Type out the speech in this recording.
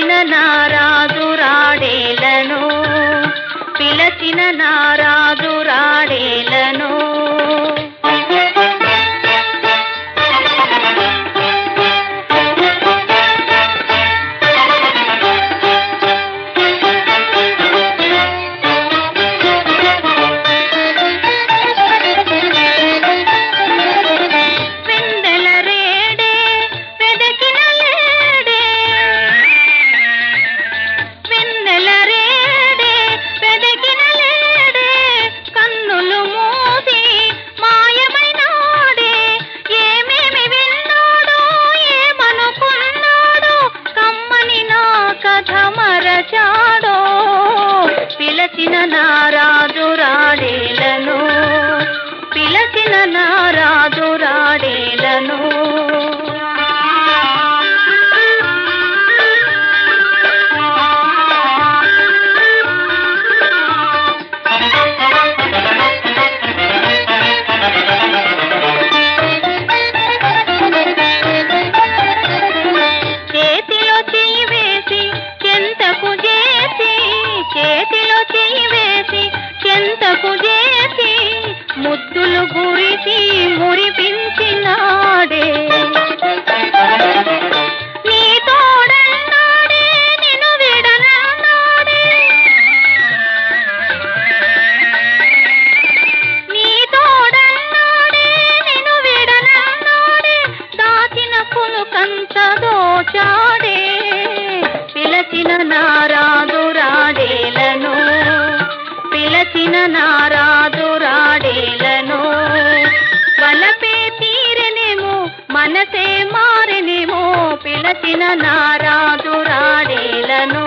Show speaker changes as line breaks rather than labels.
పిలచిన నారాజు రాడేలను, పిలచిన నారాజు రాడేలను. పిలచిన నారాజు రాడేలను, పిలచిన నారాజు రాడేలను. చేతిలో చెయ్యి వేసి చెంతకు చేసి, చేతిలో చెయ్యి వేసి చెంతకు చేసి ముద్దులు గురిసి మురిపించినాడే. నీ తోడన్నాడే నిన్ను విడనన్నాడే, నీ తోడన్నాడే నిన్ను విడనన్నాడే, దాచిన పులుకంత దోచాడే. పిలచిన నారాజు రాడేలను, పిలచిన నారాజు రాడేలను. వలపే తీరెనేమో మనసే మారెనేమో, పిలచిన నారాజు రాడేలను.